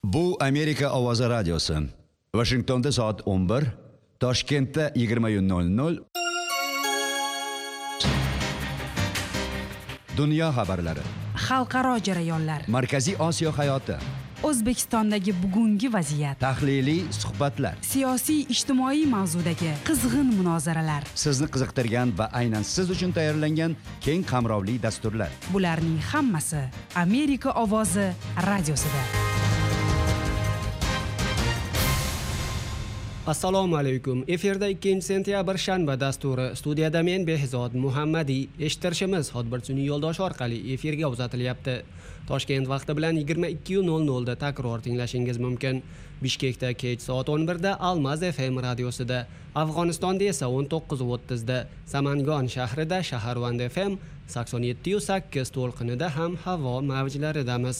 Bu Amerika ovozi radiosi. Washingtonda soat 11, Toshkentda 20:00. Dunyo xabarlari. Xalqaro jarayonlar. Markaziy Osiyo hayoti. O'zbekistondagi bugungi vaziyat. Tahliliy suhbatlar. Siyosiy ijtimoiy mavzudagi qizg'in munozaralar. Sizni qiziqtirgan va aynan siz uchun tayyorlangan keng qamrovli dasturlar. Bularning hammasi Amerika ovozi radiosida. Assalomu alaykum. Efirda 2-sentyabr shanba dasturi. Studiyada men Behzod Muhammadiy. Eshittirishimiz Xodbirchining yo'ldoshi orqali efirga uzatilyapti. Toshkent vaqti bilan 22:00 da takror tinglashingiz mumkin. Bishkekda kech soat 11 da Almaz FM radiosida, Afg'onistonda esa 19:30 da, Samangon shahrida Shaharvand FM 87.8 to'lqinida ham havo mavjlaridamiz.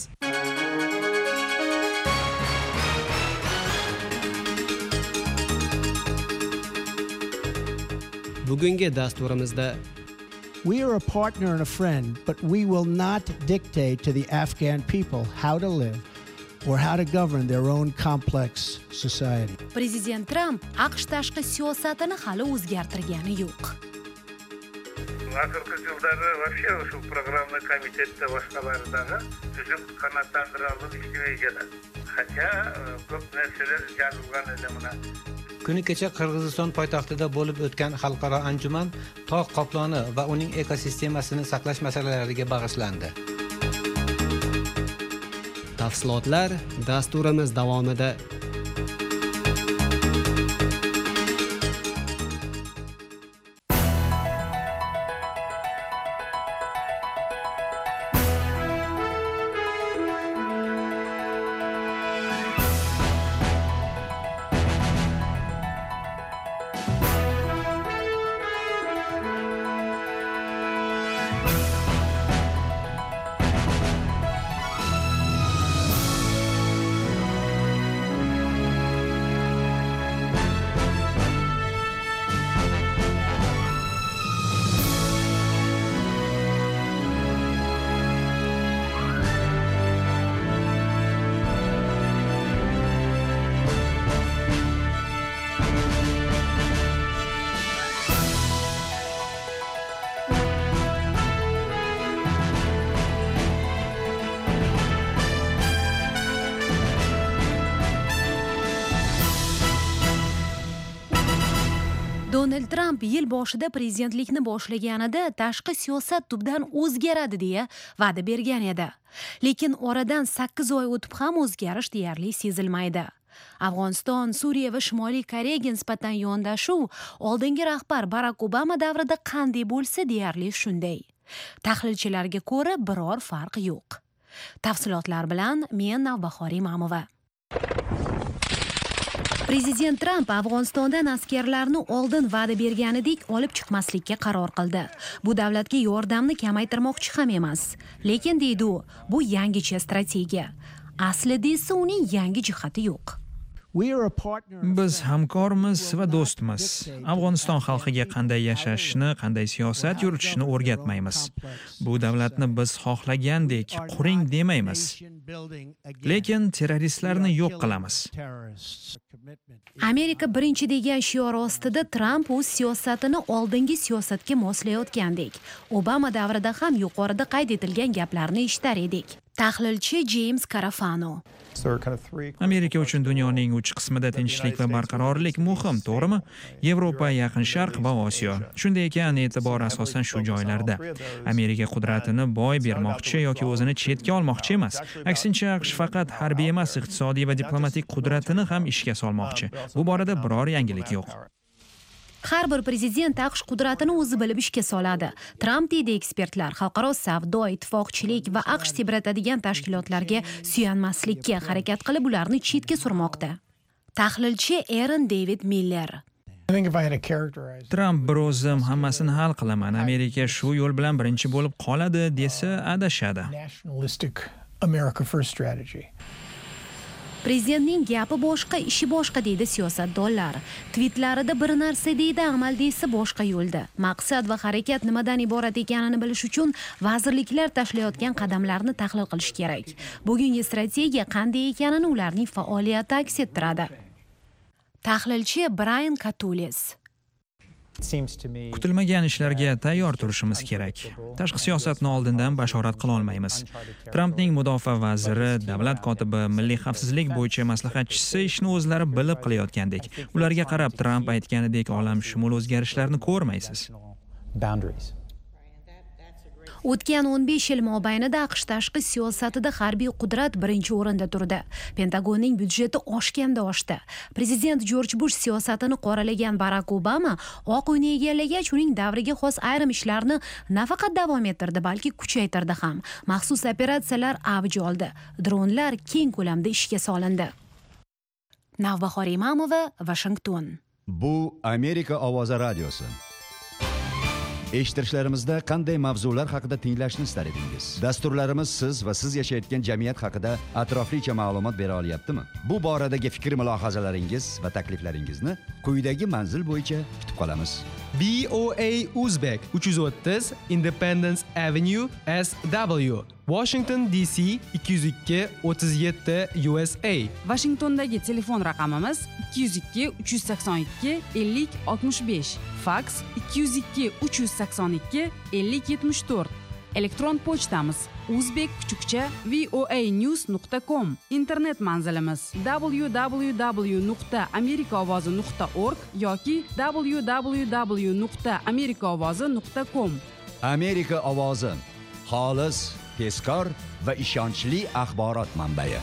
Bugungi dasturimizda We are a partner and a friend, but we will not dictate to the Afghan people how to live or how to govern their own complex society. Prezident Trump AQSh tashqi siyosatini hali o'zgartirgani yo'q. Akırkı yılları вообще şu programlı komitette başkalarından tüzük kanatlandıralım işlemeye gelir. Hatta ko'p narsalar yazılgan edi buna. Kuni kecha Qirg'iziston poytaxtida bo'lib o'tgan xalqaro anjuman tog' qoploni va uning ekosistemasini saqlash masalalariga bag'ishlandi. tafsilotlar dasturimiz davomida. Donald Trump yil boshida prezidentlikni boshlaganida tashqi siyosat tubdan o'zgaradi deya va'da bergan edi. Lekin oradan 8 oy o'tib ham o'zgarish deyarli sezilmaydi. Afg'oniston, Suriya va Shimoliy Koreyaga nisbatan yondashuv oldingi rahbar Barack Obama davrida qanday bo'lsa deyarli shunday. Tahlilchilarga ko'ra biror farq yo'q. Tafsilotlar bilan men Navbahor Imamova. Prezident Trump Afg'onistondan askarlarni oldin va'da berganidek olib chiqmaslikka qaror qildi. Bu davlatga yordamni kamaytirmoqchi ham emas. Lekin deydi u, bu yangicha strategiya. Aslida esa uning yangi jihati yo'q. Biz hamkormiz va do'stmiz. Afg'oniston xalqiga qanday yashashni, qanday siyosat yuritishni o'rgatmaymiz. Bu davlatni biz xohlagandek quring demaymiz. Lekin terroristlarni yo'q qilamiz. Amerika birinchi degan shior ostida Trump o'z siyosatini oldingi siyosatga moslayotgandek. Obama davrida ham yuqorida qayd etilgan gaplarni eshitar edik. Tahlilchi James Carafano. Amerika uchun dunyoning uch qismida tinchlik va barqarorlik muhim, to'g'rimi? Yevropa, Yaqin Sharq va Osiyo. Shunday ekan, e'tibor asosan shu joylarda. Amerika qudratini boy bermoqchi yoki o'zini chetga olmoqchi emas. Aksincha, AQSh faqat harbiy emas, iqtisodiy va diplomatik qudratini ham ishga solmoqchi. Bu borada biror yangilik yo'q. Har bir prezident AQSh qudratini o'zi bilib ishga soladi. Trump deydi ekspertlar, xalqaro savdo, ittifoqchilik va AQSh tebratadigan tashkilotlarga suyanmaslikka harakat qilib ularni chetga surmoqda. Tahlilchi Aaron David Miller. Trump bir o'zim hammasini hal qilaman, Amerika shu yo'l bilan birinchi bo'lib qoladi desa adashadi. Prezidentning gapi boshqa, ishi boshqa deydi siyosatdonlar. Tweetlarida bir narsa deydi, amalda esa boshqa yo'lda. Maqsad va harakat nimadan iborat ekanini bilish uchun vazirliklar tashlayotgan qadamlarni tahlil qilish kerak. Bugungi strategiya qanday ekanini ularning faoliyati aks ettiradi. Tahlilchi Brian Katulis. Kutilmagan ishlarga tayyor turishimiz kerak. Tashqi siyosatni oldindan bashorat qila olmaymiz. Trampning mudofaa vaziri, davlat kotibi, milliy xavfsizlik bo'yicha maslahatchisi ishni o'zlari bilib qilayotgandek. Ularga qarab Tramp aytganidek olamshumul o'zgarishlarni ko'rmaysiz. O'tgan 15 yil mobaynida AQSh tashqi siyosatida harbiy qudrat birinchi o'rinda turdi. Pentagonning byudjeti oshganda oshdi. Prezident Jorj Bush siyosatini qoralagan Barak Obama Oq uyni egallagach, uning davriga xos ayrim ishlarni nafaqat davom ettirdi, balki kuchaytirdi ham. Maxsus operatsiyalar avj oldi. Dronlar keng ko'lamda ishga solindi. Navbahor Imamova, Washington. Bu Amerika ovozi radiosi. Eshittirishlarimizda qanday mavzular haqida tinglashni istar edingiz? Dasturlarimiz siz va siz yashayotgan jamiyat haqida atroflicha ma'lumot bera olyaptimi? Bu boradagi fikr-mulohazalaringiz va takliflaringizni quyidagi manzil bo'yicha kutib qolamiz. BOA Uzbek 330 Independence Avenue SW, Washington DC 202 37 USA. Washingtondagi telefon raqamimiz 202 382 50 65, faks 202 382 50 74. Elektron pochtamiz uzbek_voanews.com. Internet manzilimiz www.amerikaovozi.org yoki www.amerikaovozi.com. Amerika ovozi, xolis, tezkor va ishonchli axborot manbai.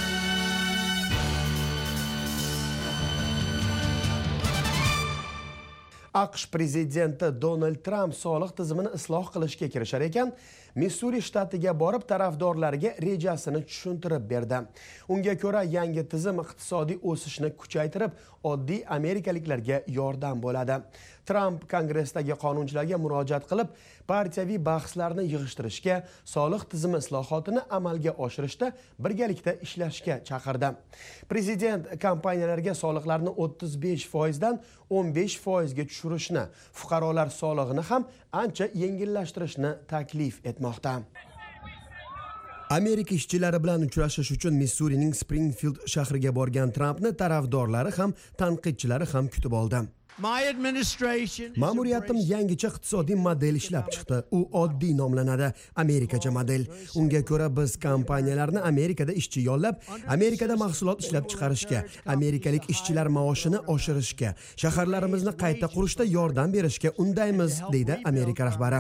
AQSh prezidenti Donald Trump soliq tizimini isloh qilishga kirishar ekan, Missuri shtatiga borib tarafdorlariga rejasini tushuntirib berdi. Unga ko'ra, yangi tizim iqtisodiy o'sishni kuchaytirib, oddiy amerikaliklarga yordam bo'ladi. Trump Kongressdagi qonunchilarga murojaat qilib, partiyaviy bahslarni yig'ishtirishga, soliq tizimi islohotini amalga oshirishda birgalikda ishlashga chaqirdi. Prezident kompaniyalarga soliqlarni 35% dan 15% ga tushirishni, fuqarolar solig'ini ham ancha yengillashtirishni taklif etmoqda. Amerika ishchilari bilan uchrashish uchun Missurining Springfield shahriga borgan Trumpni tarafdorlari ham, tanqidchilari ham kutib oldi. Ma'muriyatim yangicha iqtisodiy model ishlab chiqdi. U oddiy nomlanadi, Amerikacha model. Unga ko'ra biz kompaniyalarni Amerikada ishchi yollab, Amerikada mahsulot ishlab chiqarishga, amerikalik ishchilar maoshini oshirishga, shaharlarimizni qayta qurishda yordam berishga undaymiz, deydi Amerika rahbari.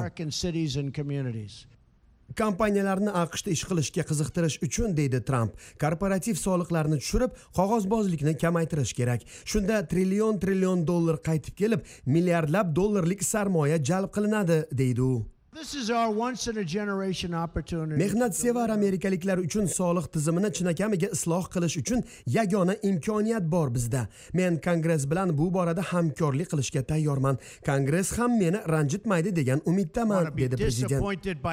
Kompaniyalarni AQShda ish qilishga qiziqtirish uchun, deydi Trump, korporativ soliqlarni tushirib, qog'ozbozlikni kamaytirish kerak. Shunda trillion dollar qaytib kelib, milliardlab dollarlik sarmoya jalb qilinadi, deydi u. Mehnatsevar amerikaliklar uchun soliq tizimini chinakamiga isloh qilish uchun yagona imkoniyat bor bizda. Men Kongress bilan bu borada hamkorlik qilishga tayyorman. Kongress ham meni ranjitmaydi degan umiddaman, dedi prezident.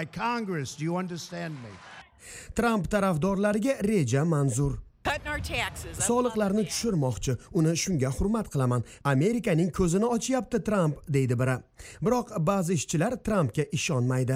Trump tarafdorlariga reja manzur. Soliqlarni tushirmoqchi, uni shunga hurmat qilaman. Amerikaning ko'zini ochyapti Trump, deydi biri. Biroq ba'zi ishchilar Trumpga ishonmaydi.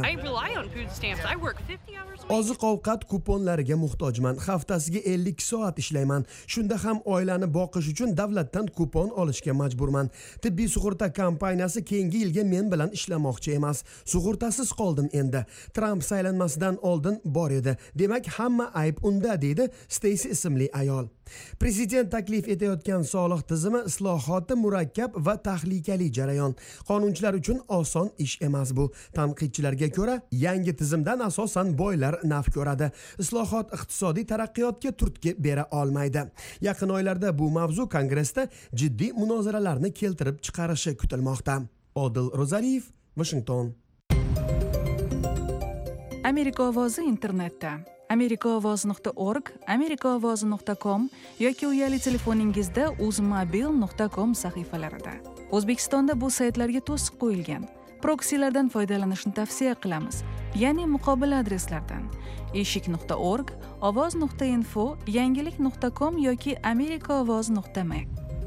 Oziq-ovqat kuponlariga muhtojman. Haftasiga 52 soat ishlayman. Shunda ham oilani boqish uchun davlatdan kupon olishga majburman. Tibbiy sug'urta kompaniyasi keyingi yilga men bilan ishlamoqchi emas. Sug'urtasiz qoldim endi. Trump saylanmasidan oldin bor edi. Demak, hamma ayb unda, deydi Stacy ismli ayol. Prezident taklif etayotgan soliq tizimi islohoti murakkab va tahlikali jarayon. Qonunchilar uchun oson ish emas bu. Tanqidchilarga ko'ra, yangi tizimdan asosan boylar naf ko'radi. Islohot iqtisodiy taraqqiyotga turtki bera olmaydi. Yaqin oylarda bu mavzu Kongressda jiddiy munozaralarni keltirib chiqarishi kutilmoqda. Odil Rozaliyev, Washington. Amerika ovozi internetda amerikaovoz.org, amerikaovozi.com yoki uyali telefoningizda uzmobil.com sahifalarida. O'zbekistonda bu saytlarga to'siq qo'yilgan. Proksilardan foydalanishni tavsiya qilamiz. ya'ni muqobil adreslardan eshik.org, ovoz.info, yangilik.com yoki amerikaovoz.me.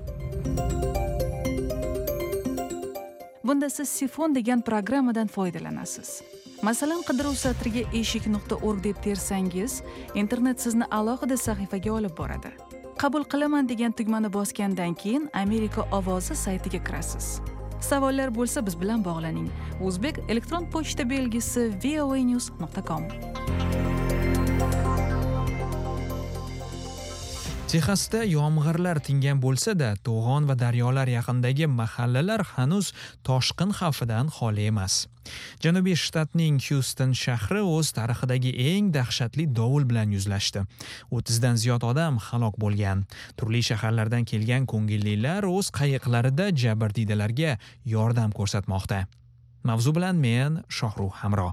Bunda siz Sifon degan programmadan foydalanasiz. Masalan, qidiruv satriga eshik.org deb tersangiz, internet sizni alohida sahifaga olib boradi. Qabul qilaman degan tugmani bosgandan keyin Amerika ovozi saytiga kirasiz. Savollar bo'lsa biz bilan bog'laning. O'zbek elektron pochta belgisi voanews.com. Texasda yomg'irlar tingan bo'lsa-da, to'g'on va daryolar yaqinidagi mahallalar hanuz toshqin xavfidan xoli emas. Janubiy shtatning Houston shahri o'z tarixidagi eng dahshatli dovul bilan yuzlashdi. 30 dan ziyod odam halok bo'lgan. Turli shaharlardan kelgan ko'ngillilar o'z qayiqlarida jabrdiydalarga yordam ko'rsatmoqda. Mavzu bilan men Shohruh Hamro.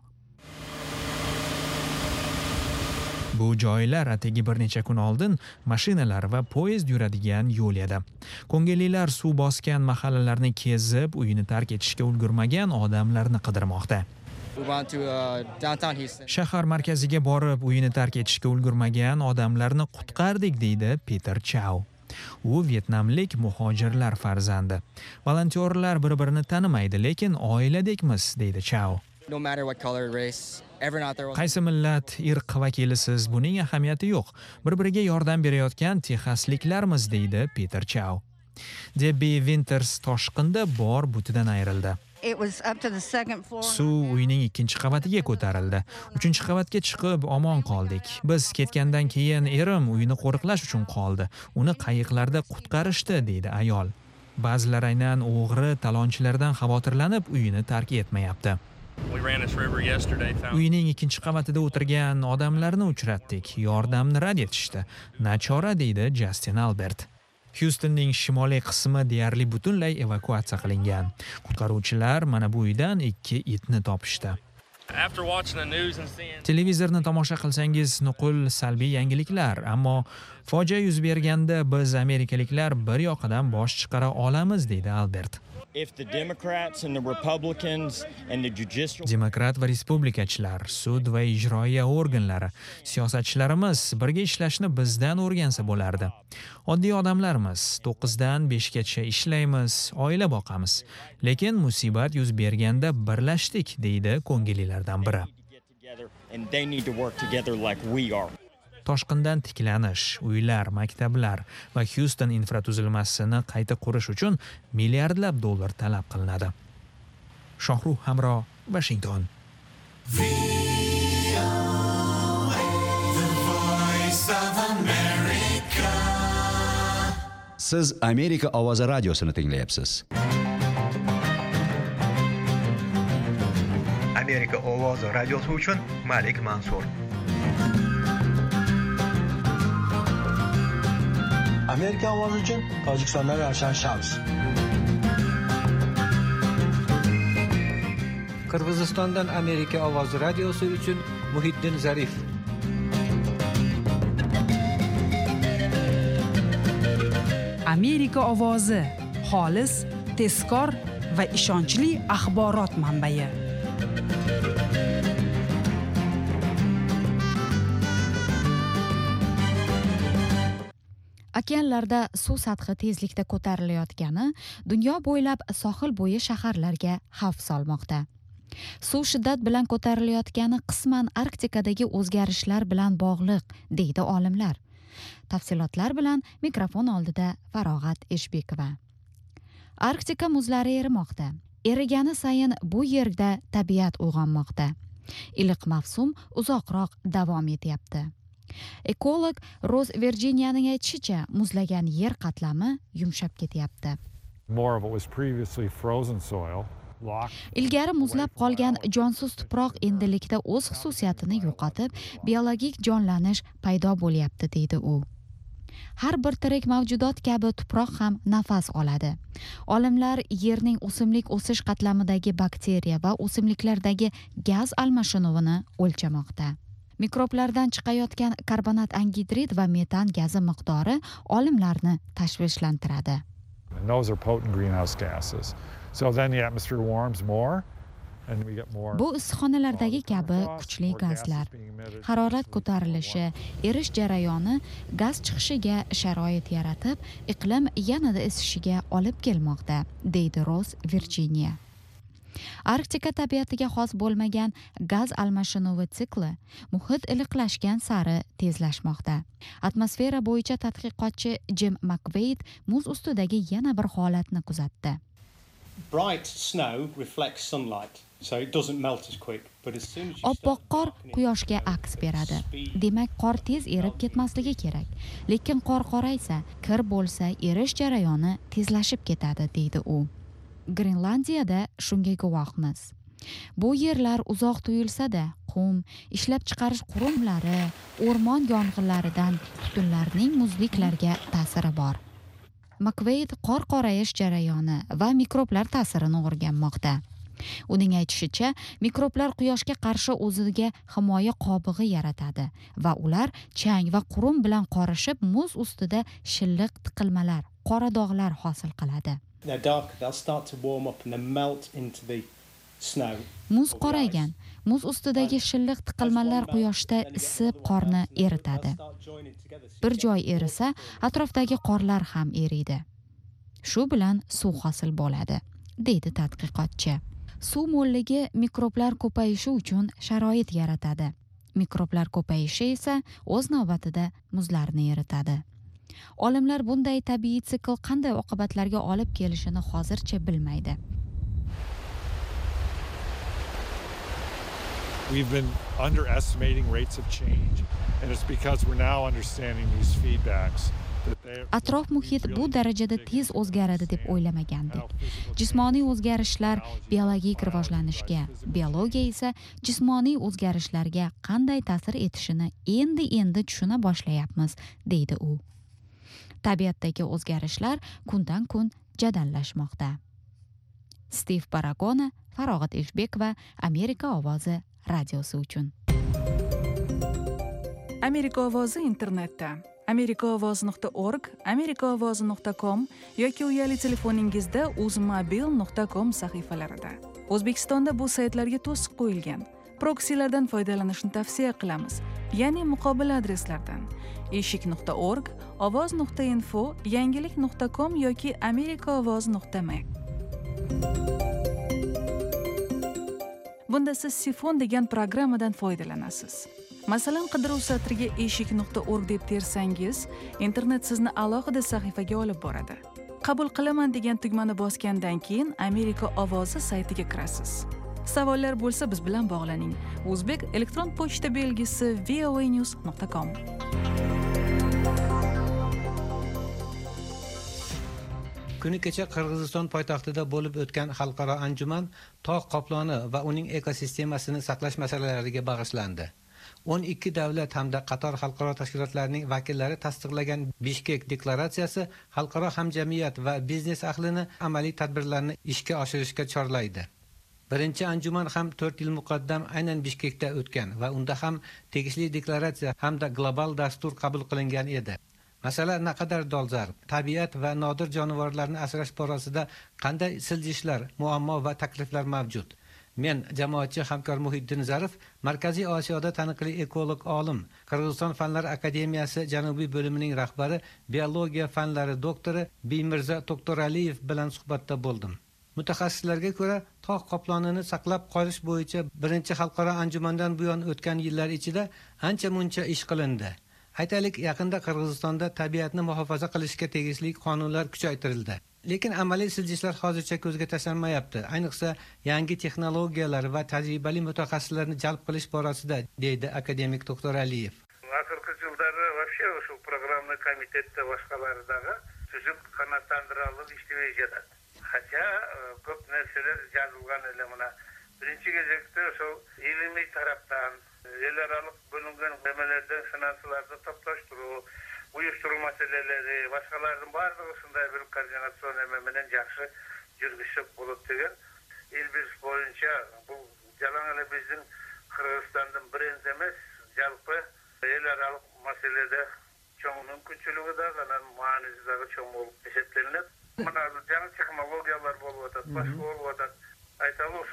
Bu joylar atigi bir necha kun oldin mashinalar va poyezd yuradigan yo'l edi. Ko'ngillilar suv bosgan mahallalarni kezib, uyini tark etishga ulgurmagan odamlarni qidirmoqda. Shahar markaziga borib, uyini tark etishga ulgurmagan odamlarni qutqardik, deydi Peter Chow. U vyetnamlik muhojirlar farzandi. Volontyorlar bir-birini tanimaydi, lekin oiladekmiz, deydi Chow. Qaysi millat, irq vakilisiz, buning ahamiyati yo'q. Bir-biriga yordam berayotgan texasliklarmiz, deydi Peter Chow. Debbie Winters toshqinda bor butidan ayrildi. Suv uyning 2-qavatiga ko'tarildi. 3-qavatga chiqib omon qoldik. Biz ketgandan keyin erim uyini qo'riqlash uchun qoldi. Uni qayiqlarda qutqarishdi, deydi ayol. Ba'zilar aynan o'g'ri talonchilardan xavotirlanib uyini tark etmayapti. Uyning 2-qavatida o'tirgan odamlarni uchratdik. Yordamni rad etishdi. Nachora, deydi Justin Albert. Houstonning shimoliy qismi deyarli butunlay evakuatsiya qilingan. Qutqaruvchilar mana bu uydan 2 itni topishdi. Televizorni tomosha qilsangiz nuqul salbiy yangiliklar, ammo fojia yuz berganda biz amerikaliklar bir yoqadan bosh chiqara olamiz, deydi Albert. Demokrat va respublikachilar, sud va ijroiya organlari, siyosatchilarimiz birga ishlashni bizdan o'rgansa bo'lardi. Oddiy odamlarmiz, 9 dan 5 gacha ishlaymiz, oila boqamiz. Lekin musibat yuz berganda birlashdik, deydi ko'ngillilardan biri. Toshqindan tiklanish, uylar, maktablar va Houston infratuzilmasini qayta qurish uchun milliardlab dollar talab qilinadi. Shohruh Hamro, Washington. Siz Amerika ovozi radiosini tinglayapsiz. Amerika ovozi radiosi uchun Malik Mansur. Amerika ovozi uchun Tojikistondan Ravshan Shams. Qirg'izistondan Amerika ovozi radiosi uchun Muhiddin Zarif. Amerika ovozi xolis, tezkor va ishonchli axborot manbai. Okeanlarda suv sathi tezlikda ko'tarilayotgani dunyo bo'ylab sohil bo'yi shaharlarga xavf solmoqda. Suv shiddat bilan ko'tarilayotgani qisman Arktikadagi o'zgarishlar bilan bog'liq, deydi olimlar. Tafsilotlar bilan mikrofon oldida Farog'at Eshbekova. Arktika muzlari erimoqda. Erigani sayin bu yerda tabiat uyg'onmoqda. Iliq mavsum uzoqroq davom etyapti. Ekolog Roz Virginiyaning aytishicha, muzlagan yer qatlami yumshab ketyapti. Ilgari muzlab qolgan jonsiz tuproq endilikda o'z xususiyatini yo'qotib, biologik jonlanish paydo bo'lyapti, deydi u. Har bir tirik mavjudot kabi tuproq ham nafas oladi. Olimlar yerning o'simlik o'sish qatlamidagi bakteriya va o'simliklardagi gaz almashinuvini o'lchamoqda. Mikroblardan chiqayotgan karbonat angidrid va metan gazi miqdori olimlarni tashvishlantiradi. And those are potent greenhouse gases. So then the atmosphere warms more Bu issiqxonalardagi kabi kuchli gazlar. Harorat ko'tarilishi, erish jarayoni gaz chiqishiga sharoit yaratib, iqlim yanada isishiga olib kelmoqda, deydi Ross Virginia. Arktika tabiatiga xos bo'lmagan gaz almashinuvi sikli muhit iliqlashgan sari tezlashmoqda. Atmosfera bo'yicha tadqiqotchi Jim McVeigh muz ustidagi yana bir holatni kuzatdi. Bright snow reflects sunlight, so it doesn't melt as quick, but as soon as you Oppoq qor quyoshga aks beradi. Demak, qor tez erib ketmasligi kerak. Lekin qor qoraysa, kir bo'lsa, erish jarayoni tezlashib ketadi, deydi u. Grenlandiyada shunga guvohmiz. Bu yerlar uzoq tuyulsa-da, qum, ishlab chiqarish qurumlari, o'rmon yong'inlaridan tutunlarning muzliklarga ta'siri bor. McVeigh qor qorayish jarayoni va mikroblar ta'sirini o'rganmoqda. Uning aytishicha, mikroblar quyoshga qarshi o'ziga himoya qobig'i yaratadi va ular chang va qurum bilan qorishib, muz ustida shilliq tiqilmalar, qora dog'lar hosil qiladi. Muz qoraygan, muz ustidagi shilliq tiqilmalar quyoshda isib qorni eritadi. Bir joy erisa, atrofdagi qorlar ham eriydi. Shu bilan suv hosil bo'ladi, deydi tadqiqotchi. Suv mo'lligi mikroblar ko'payishi uchun sharoit yaratadi. Mikroblar ko'payishi esa o'z navbatida muzlarni eritadi. Olimlar bunday tabiiy sikl qanday oqibatlarga olib kelishini hozircha bilmaydi. We've been underestimating rates of change, and it's because we're now understanding these feedbacks. Atrof muhit bu darajada tez o'zgaradi deb o'ylamagandik. Jismoniy o'zgarishlar biologik rivojlanishga, biologiya esa jismoniy o'zgarishlarga qanday ta'sir etishini endi tushuna boshlayapmiz, deydi u. Tabiatdagi o'zgarishlar kundan kun jadallashmoqda. Steve Baragona, Farog'at Eshbekova, Amerika ovozi radiosi uchun. Amerika ovozi internetda amerikaovoz.org, amerikaovozi.com yoki uyali telefoningizda uzmobil.com sahifalarida. O'zbekistonda bu saytlarga to'siq qo'yilgan. Proksilardan foydalanishni tavsiya qilamiz, ya'ni muqobil adreslardan. eshik.org, ovoz.info, yangilik.com yoki amerikaovoz.me. Bunda siz Sifon degan programmadan foydalanasiz. Masalan, qidiruv satriga eshik.org deb tersangiz, internet sizni alohida sahifaga olib boradi. Qabul qilaman degan tugmani bosgandan keyin Amerika ovozi saytiga kirasiz. Savollar bo'lsa biz bilan bog'laning. O'zbek elektron pochta belgisi voanews.com. Kuni kecha Qirg'iziston poytaxtida bo'lib o'tgan xalqaro anjuman tog' qoploni va uning ekosistemasini saqlash masalalariga bag'ishlandi. 12 davlat hamda qator xalqaro tashkilotlarning vakillari tasdiqlagan Bishkek deklaratsiyasi xalqaro hamjamiyat va biznes ahlini amaliy tadbirlarni ishga oshirishga chorlaydi. Birinchi anjuman ham 4 yil muqaddam aynan Bishkekda o'tgan va unda ham tegishli deklaratsiya hamda global dastur qabul qilingan edi. Masala naqadar dolzarb. Tabiat va nodir jonivorlarni asrash borasida qanday siljishlar, muammo va takliflar mavjud? Men jamoatchi hamkor Muhiddin Zarif, Markaziy Osiyoda taniqli ekolog olim, Qirg'iziston Fanlar akademiyasi Janubiy bo'limining rahbari, biologiya fanlari doktori Bimirza Doktoraliyev bilan suhbatda bo'ldim. Mutaxassislarga ko'ra, tog' qoplonini saqlab qolish bo'yicha birinchi xalqaro anjumandan buyon o'tgan yillar ichida ancha-muncha ish qilindi. Aytaylik, yaqinda Qirg'izistonda tabiatni muhofaza qilishga tegishli qonunlar kuchaytirildi. Lekin amaliy siljishlar hozircha ko'zga tashlanmayapti. Ayniqsa, yangi texnologiyalar va tajribali mutaxassislarni jalb qilish borasida, deydi akademik doktor Aliyev. Akırkı yılları вообще şu programlı komitette başkalarıdağı tüzük kanatlandıralım işlemeyeceğiz. Hatta köp nerseler yazılgan elemana. Birinci gezekte şu ilmi taraftan el aralık bölüngen memelerden finanslarda toplaştırı, uyuşturucu meseleleri, başkalarının bazısında bir koordinasyon ememenen jakşı yürgüşüp bulup degen. İl bir boyunca bu jalan ele bizim Kırgızistan'dan birinci emes, jalpı el aralık meselede çoğu mümkünçülüğü de kanan manizidagi çoğu olup eşitlenilip. Mana жаңы технологиялар болуp атат, başka olup атат. Aytalı uşağa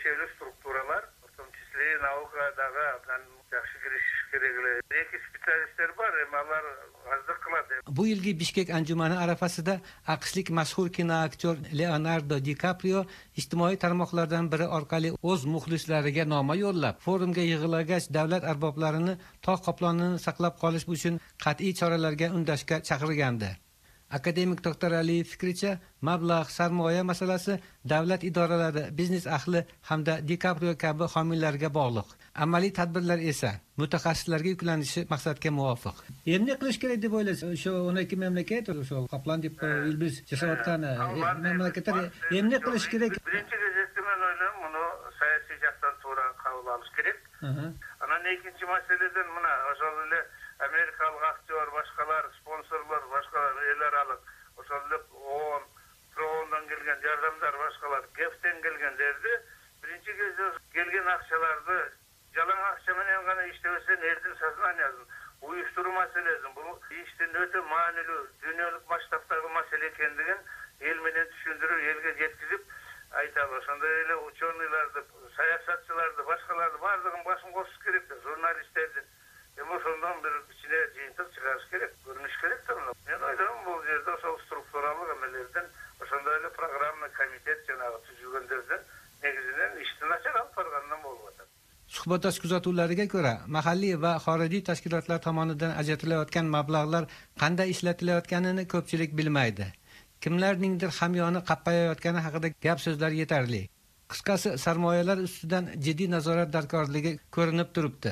тиешелүү структуралар, в том числе наукадагы абдан жакшы киришиш керек эле. Эки специалисттер бар, эми алар аздык кылат. Bu yilgi Bishkek anjumani arafasida aqshlik mashhur kinoaktyor Leonardo DiCaprio ijtimoiy tarmoqlardan biri orqali o'z muxlislariga noma yo'llab, forumga yig'ilgach davlat arboblarini tog' qoplonini saqlab qolish uchun qat'iy choralarga undashga chaqirgandi. Akademik doktor Aliyev fikricha, mablag', sarmoya masalasi davlat idoralari, biznes ahli hamda DiCaprio kabi homiylarga bog'liq. Amaliy tadbirlar esa mutaxassislarga yuklanishi maqsadga muvofiq. Endi qilish kerak deb o'ylaysiz, o'sha 12 mamlakat, o'sha qoplan deb biz yashayotgan mamlakatlar endi qilish kerak. Birinchi gazetda men o'ylayman, buni siyosiy jihatdan to'g'ri qabul qilish kerak. Ana ikkinchi masaladan mana o'sha Amerikalik aktyor, boshqalar, sponsorlar, boshqalar e'lor alib, o'shanlar Trondan kelgan yordamlar, boshqalar GEF'ten kelganlarda birinchi kelgan aqchalarni jalan aqcha bilan gana ishtaversen erkin soznaniyasini uyushtiruv masalasi bu ishtin o'ta ma'nili dunyolik masshtabdagi masala ekanligini el bilan tushuntirib, elga yetkazib aytadi. O'shanda ele uchonlarni, siyosatchilarni, boshqalarni barining boshini qosish kerak, jurnalistlarni Emoşondan bir içine cihintlik çıkarış gerek, görünüş gerek de bunu. Ben oylayım bu yerde o strukturallık emellerden, o programlı komitet cenabı tüzülgönlerden negizinen işten açar alıp bargandan bo'ladi. Suhbatdosh kuzatuvlariga ko'ra, mahalliy va xorijiy tashkilotlar tomonidan ajratilayotgan mablag'lar qanday ishlatilayotganini ko'pchilik bilmaydi. Kimlarningdir hamyoni qappayayotgani haqida gap so'zlar yetarli. Qisqasi, sarmoyalar ustidan jiddiy nazorat darkorligi ko'rinib turibdi.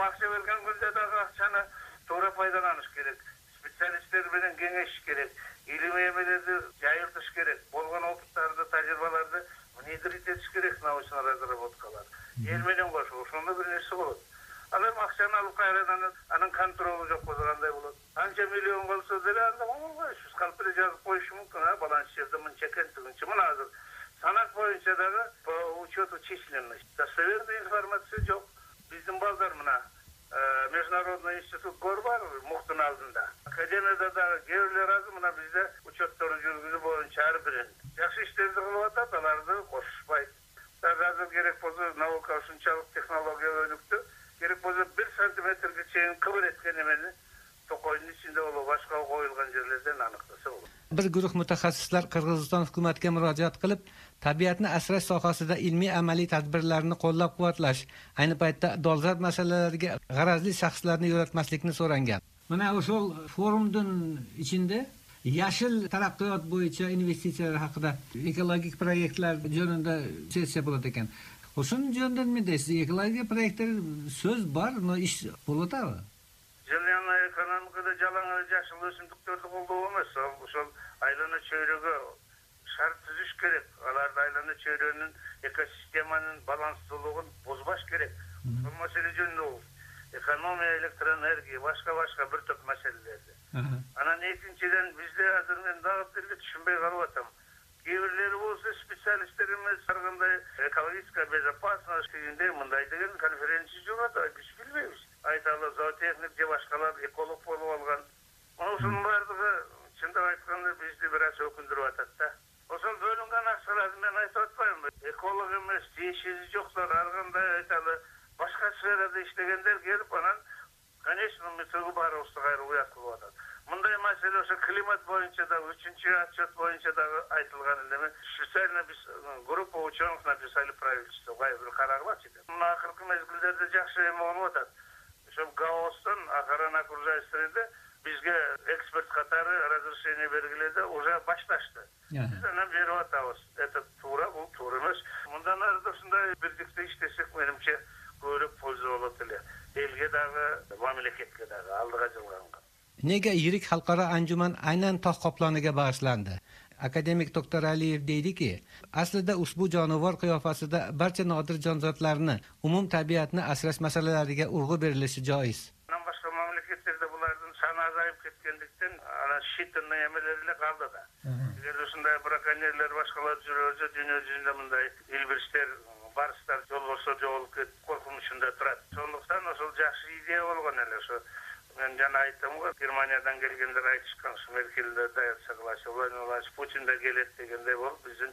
To'g'ri foydalanish kerak, spetsialistlar bilan kengashish kerak, ilm emellarni yayiltish kerak, bo'lgan opitlarni, tajribalarni внедрить etish kerak, naучный разработкалар. El bilan qo'shib, o'shanda bir narsa bo'ladi. Alam aqchani olib qayerdan aning kontroli yo'q bo'lganday bo'ladi. Qancha million bo'lsa deyiladi, shu qalbida yozib qo'yish mumkin, balans yerda buncha kantiguncha. Mana hozir sanat bo'yichadagi учет численности. Достоверная информация yo'q. Bizning bozor mana Международный институт Горбар Muhtun aldında. Akademiyada da gevler azı buna bizde uçakları жүргізу boyunca her birin. Yaxşı işlerdi kılıp atalardı, koşuşpaydı. Hazır gerek bozu nauka şunçalık teknolojiya önüktü. Gerek bozu 1 santimetrge çeyin kıvır etken emeni tokoyun içinde olup başka koyulgan yerlerden anıqtası olur. Bir guruh mutaxassislar Qirg'iziston hukumatiga murojaat qilib, tabiatni asrash sohasida ilmiy amaliy tadbirlarni qo'llab-quvvatlash, ayni paytda dolzarb masalalarga g'arazli shaxslarni yo'latmaslikni so'rangan. Mana o'sha forumdan ichida yashil taraqqiyot bo'yicha investitsiyalar haqida ekologik proyektlar jo'nida sessiya bo'lar ekan. O'shan jo'ndanmi deysiz, ekologik proyektlar so'z bor, no ish bo'ladimi? Jilyanla ekonomikada jalan yaşıl ösümlüklerdi olduğu olmaz. Sol aylana çöyrüğü şart tüzüş gerek. Alarda aylana çöyrüğünün ekosistemanın balanslılığını bozbaş gerek. Bu mesele jönünde olur. Ekonomiya, elektroenergiya, başka bir top meselelerdi. Ana ikinciden bizde hazır ben dağıp dilde düşünbey kalıvatam. Gevirleri olsa spesyalistlerimiz sargında ekologik bezopasnost köyünde mınday degen konferensiya jurada biz bilmeyiz. Aytalı zootexnik başkalar ekolog bolup algan. Onun bardığı çında aytganda bizni biraz ökündürüp atat da. Oşol bölüngen akçalarını men aytып atpayım. Ekolog emes, tiyişizi joklar arganda aytalı başka sferada işlegenler gelip anan конечно metodu bar olsa gayrı uyatılıp atat. Bunday mesele o'sha klimat bo'yicha da 3-chi отчет bo'yicha da aytilgan eleme. Специально biz группа ученых написали правительство. Vay bir qararlar chiqdi. Axirgi mezgillarda yaxshi bo'lib atat. Şu Гаостан охрана окружающей bizge ekspert katары разрешение belgiledi, уже başlaştı. Biz ona verip atabız. Это тура, bu тура emas. Bundan arada şunday birlikte işlesek menimçe ko'rib foyda bo'ladi. Elga dağı, mamlakatga dağı aldıga jilganga. Nega yirik xalqaro anjuman aynan tog' qoploniga bag'ishlandi? Akademik doktor Aliyev deydiki, aslida ushbu jonivor qiyofasida barcha nodir jonzotlarni, umum tabiatni asrash masalalariga urg'u berilishi joiz. Boshqa mamlakatlarda bularning soni azayib ketganlikdan ana shitni yemeleriyle qaldi da. Eğer shunday brakonyerlar boshqalar jursa dunyo yuzida bunday ilbirishlar, barslar yo'l bo'lsa yo'l qo'rqinchida turadi. So'nduktan o'sha yaxshi ideya bo'lgan ele shu. Ben jana aytdim, Germaniyadan kelgenler aytishkan, Merkel'de dayat saqlaşı, Putin de gelet degende bo'lib, bizim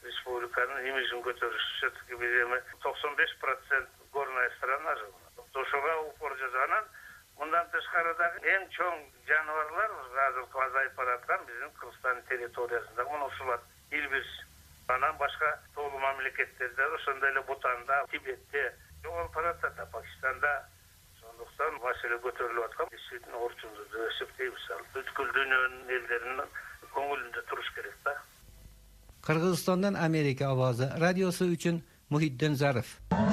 республиканың имиджін көтеріш все-таки bizde 95% горная страна жылы. Ошоға упор жасағанан, мындан тышкарыдагы эң чоң жаныбарлар азыр азайып бараткан биздин Кыргызстан территориясында мына ушулар Илбирс. Анан башка тоолуу мамлекеттерде, ошондой эле Бутанда, Тибетте, жоголуп баратат, Пакистанда. Сондуктан маселе көтөрүлүп аткан действительно орчундуу деп эсептейбиз. Бүткүл дүйнөнүн элдеринин көңүлүндө туруш керек да. Qirg'izistondan Amerika ovozi radiosi uchun Muhiddin Zarif.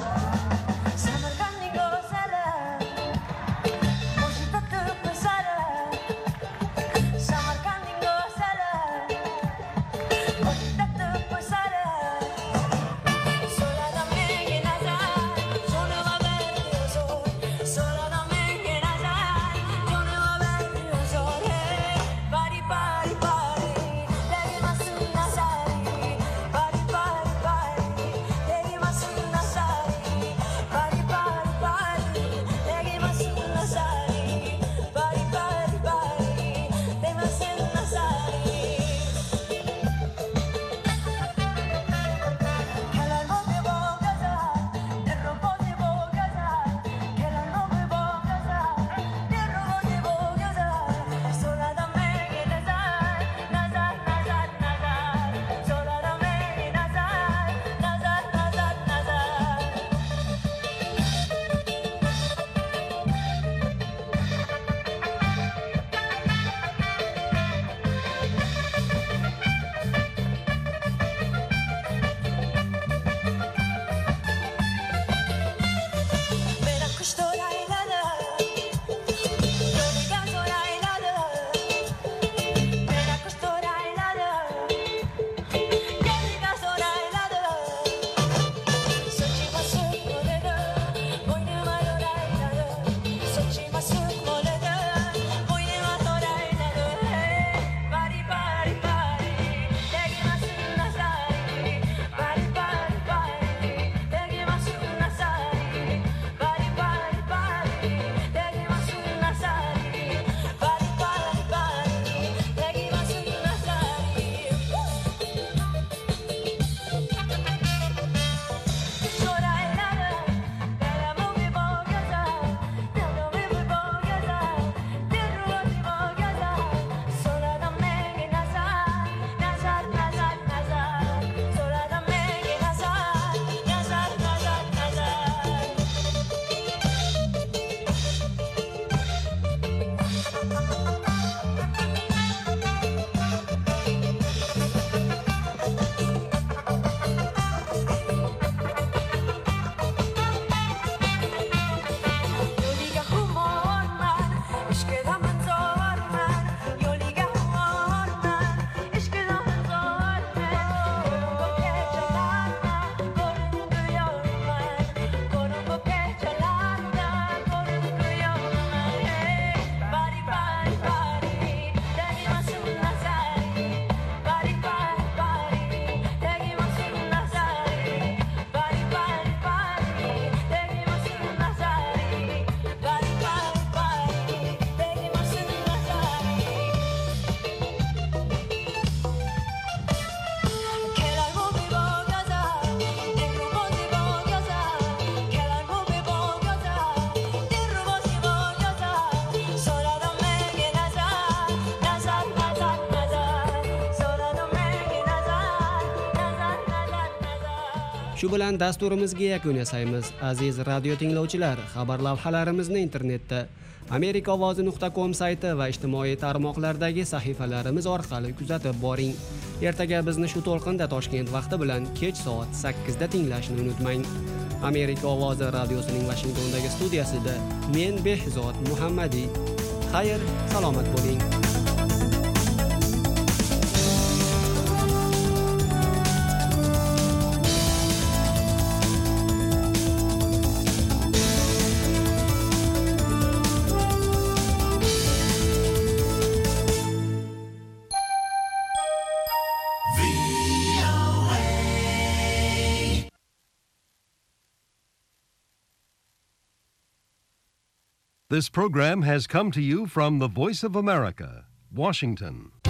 Shu bilan dasturimizga yakun yasaymiz. Aziz radio tinglovchilar, xabar lavhalarimizni internetda amerikaovozi.com sayti va ijtimoiy tarmoqlardagi sahifalarimiz orqali kuzatib boring. Ertaga bizni shu to'lqinda Toshkent vaqti bilan kech soat 8 da tinglashni unutmang. Amerika ovozi radiosining Washingtondagi studiyasida men Behzod Muhammadi. Xayr, salomat bo'ling. This program has come to you from the Voice of America, Washington.